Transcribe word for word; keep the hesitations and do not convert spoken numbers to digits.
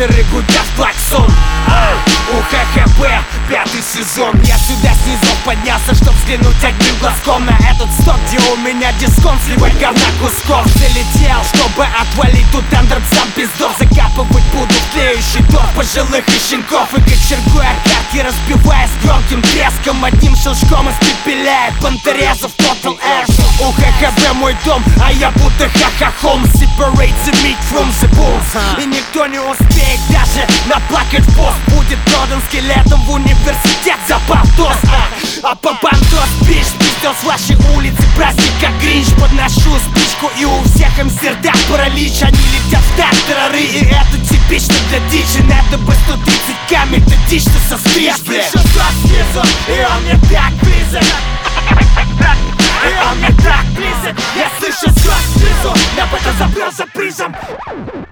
эвакуаторы гудят клаксон. У ХХБ пятый сезон. Я сюда снизу поднялся, чтоб взглянуть одним глазком на этот стоп, где у меня дисконт, сливать говна кусков. Залетел, чтобы отвалить тут тендер сам пиздов. Закапывать буду в тлеющий дом пожилых и щенков. И кочергой аркадки разбивая с громким треском, одним щелчком испепеляет понторезов Total Ash. У ХХБ мой дом, а я будто ха-ха-хом. Separate the meat from the bones. И никто не успеет даже наплакать в пост. Будет продан скелетом в университет за полтос. А, а по бандос бич пиздел с вашей улицы праздник как Гринч. Подношу спичку и у всех им сердах паралич. Они летят в тартарары, и это типично для дичи. Надо бы сто тридцать камер, ты дичь ты состричь. Я слышу глаз снизу, и он мне так близок. И он мне так близок. Я слышу глаз снизу, я бы это забрал за призом.